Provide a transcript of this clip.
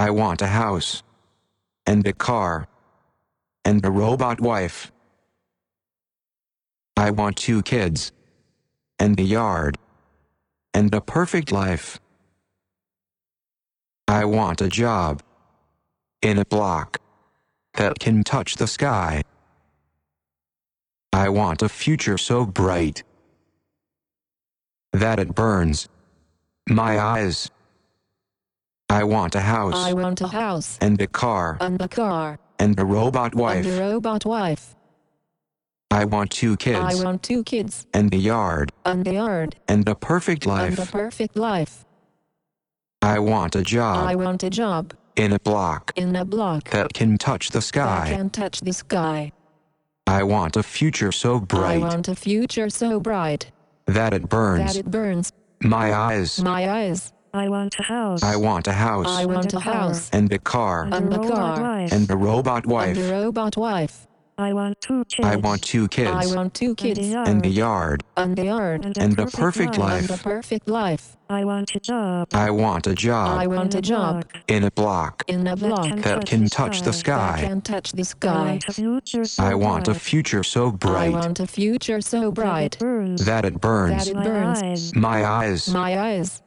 I want a house, and a car, and a robot wife. I want 2 kids, and a yard, and a perfect life. I want a job in a block that can touch the sky. I want a future so bright that it burns my eyes. I want a house, I want a house, and a car, and a car, and a robot wife. and a robot wife. I want 2 kids, I want 2 kids, and a yard, and a yard, and a perfect and a life. perfect life. I want a I job want a job in a block in a block that can touch the that sky. can touch the sky. I want a future so I bright want a future so bright that it burns that it burns my eyes. my eyes. I want a house. I want a house, I want a house, and a car, and a car, and a robot and wife. a robot wife. I want 2 kids. I want 2 I kids, want 2 kids, and a yard, and a yard, and a perfect and a life. perfect life. I want a job. I want a I job want a job in a block in a block that can touch the that sky. can touch the I sky. want a future so I want a bright future so I bright want a future so that bright it burns that it burns that it my burns eyes. my eyes. my eyes.